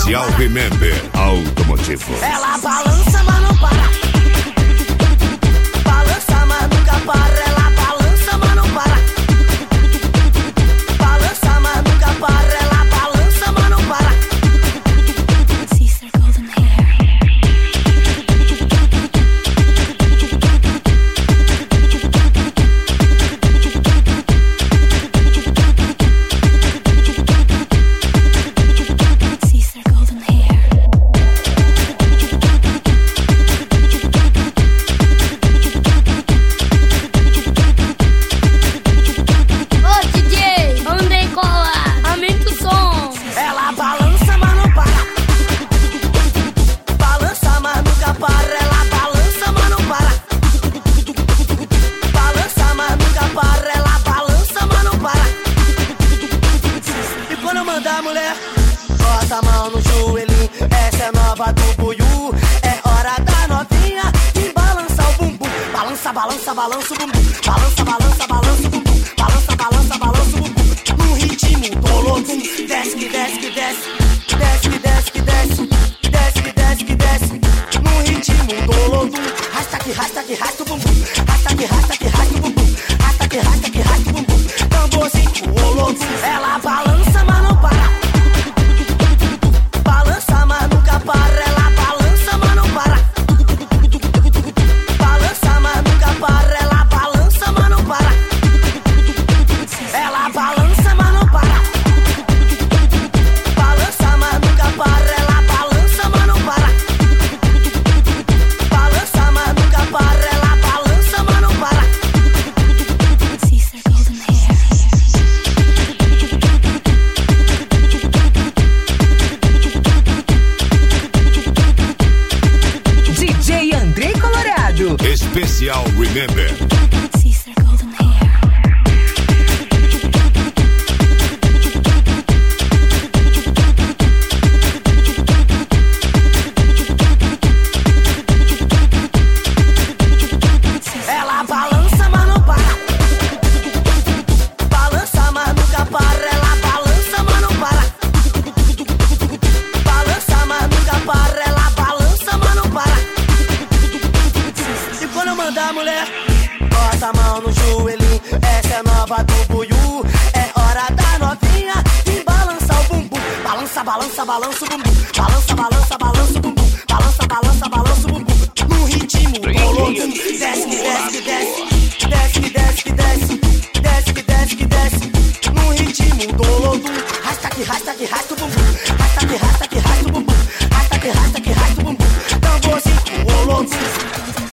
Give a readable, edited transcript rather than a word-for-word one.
Especial Remember Automotivo. Ela balança, mas não para. Balança, mas nunca para. Ela balança, mas não para. Balança, mas nunca para. Ela balança, mas não para. Sees their golden hair. Sees their golden hair. Ô DJ, Andrei Cola, aumenta o som. Ela balança, mas não para. Balança, mas nunca para. Ela balança, mas não para. Balança, mas nunca para. Ela balança, mas não para. E quando eu mandar a mulher, bota a mão no joelhinho. Essa é nova do Buiú. É hora da novinha e balança o bumbum. Balança, balança, balança o bumbum. Balança, balança, balança o bumbum. Balança, balança, balança o bumbum. No ritmo do lodum. Desce, que desce, que desce. Desce, que desce, que desce. Desce, que desce, que desce. No ritmo do lodum. Rasta, que rasta o bumbum. Rasta, que rasta o bumbum. Rasta, que rasta o bumbum. Tamborzinho, o lodum. Ela balança, mas não para. Balança, mas nunca para. Ela balança, mas não para. Balança, mas nunca para. Ela balança, mas não para. Ela balança, mas não para. Balança, mas nunca para. Ela balança, mas não para. Balança, mas nunca para. Ela balança, mas não para. Sees their golden hair. DJ Andrei Colorado. Especial Remember. Sees their golden hair. Ela balança, mas não para. Balança, mas nunca para. Ela balança, mas não para. Balança, mas nunca para. Ela balança, mas não para. E quando eu mandar a mulher, bota a mão no joelhinho. Essa é nova do Buiú. É hora da novinha e balança o bumbum. Balança, balança, balança o bumbum. Balança, balança, balança o bumbum. Balança, balança, balança o bumbum. No ritmo do lodum. Desce, que desce, que desce. Desce, que desce, que desce. Desce, que desce, que desce. No ritmo do lodum. Rasta, que rasta o bumbum. Rasta, que rasta o bumbum.